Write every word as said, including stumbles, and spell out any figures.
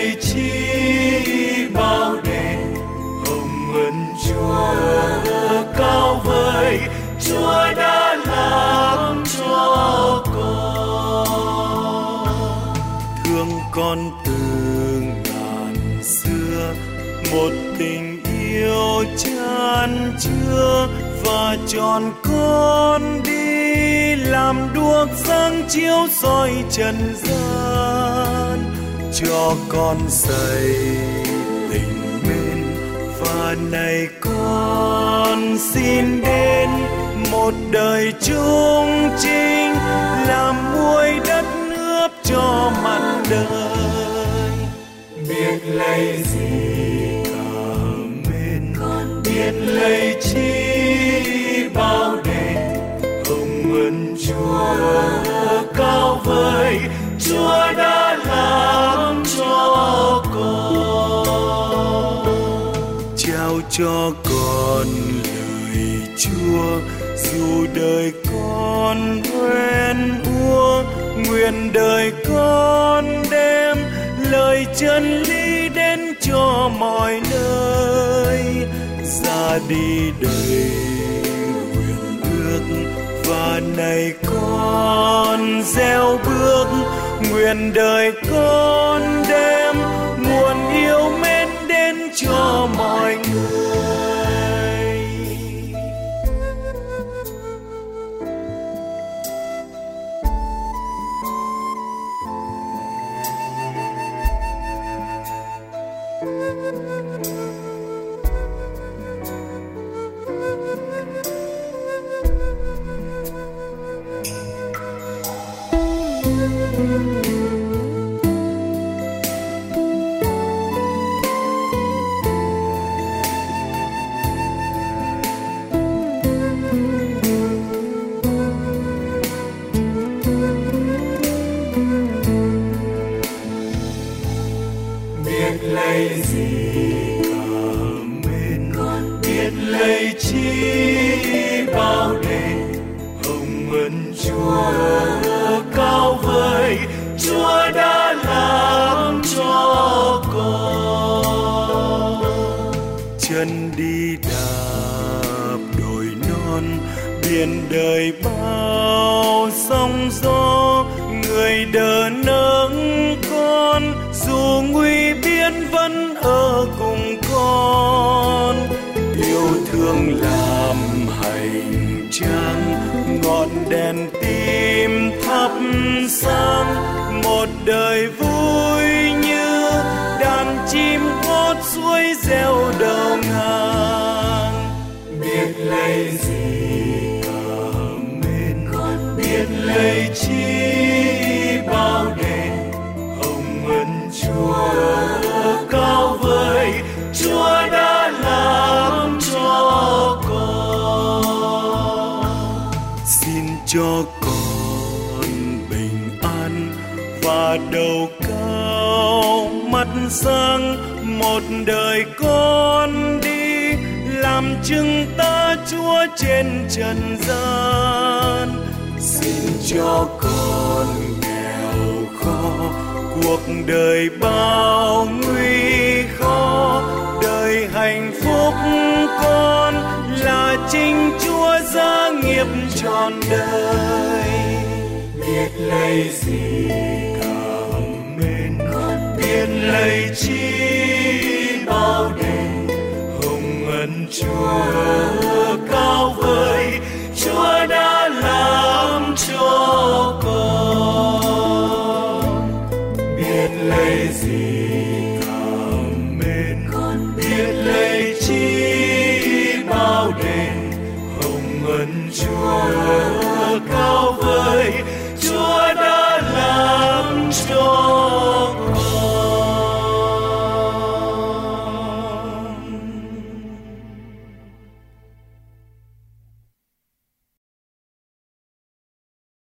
lạy chi bao đền hồng ân Chúa cao vời, Chúa đã làm cho con. Thương con từ ngàn xưa, một tình yêu chan chứa, và chọn con đi làm đuốc sáng chiếu soi trần gian, cho con xây tình mến. Và này con xin đến một đời trung chính, làm muối đất nước cho mặn đời. Biết lấy gì cả mến, biết lấy chi bao đền hồng ân Chúa cao vời, Chúa đã làm cho con. Trao cho con lời Chúa, dù đời con hoen úa, nguyện đời con đem lời chân lý đến cho mọi nơi. Ra đi đầy nguyện ước, và này con gieo bước, nguyện đời con đem nguồn yêu mến đến cho mọi người. Biết lấy gì cả mến, biết lấy chi bao đền hồng ân Chúa cao vời, Chúa đã làm cho con. Chân đi đạp đồi non, biển đời bao sóng gió, người đỡ nâng con, dù nguy biên vẫn ở cùng con. Yêu thương làm hành trang, ngọn đèn tim thắp sáng, một đời vui như đàn chim hót suối reo đầu ngang. Biết lấy gì cả mến, biết lấy chi bao đền hồng ân Chúa cao vời, Chúa đã làm cho con. Xin cho con bình an và đầu cao mắt sáng, một đời con đi làm chứng ta Chúa trên trần gian. Xin cho con nghèo khó, cuộc đời bao nguy khó, đời hạnh phúc con là chính Chúa gia nghiệp trọn đời. Biết lấy gì cả mến, biết lấy chi bao đền hồng ân Chúa cao vời, Chúa đã làm cho con. Biết lấy gì cả mến, biết lấy chi bao đền hồng ân Chúa cao vời,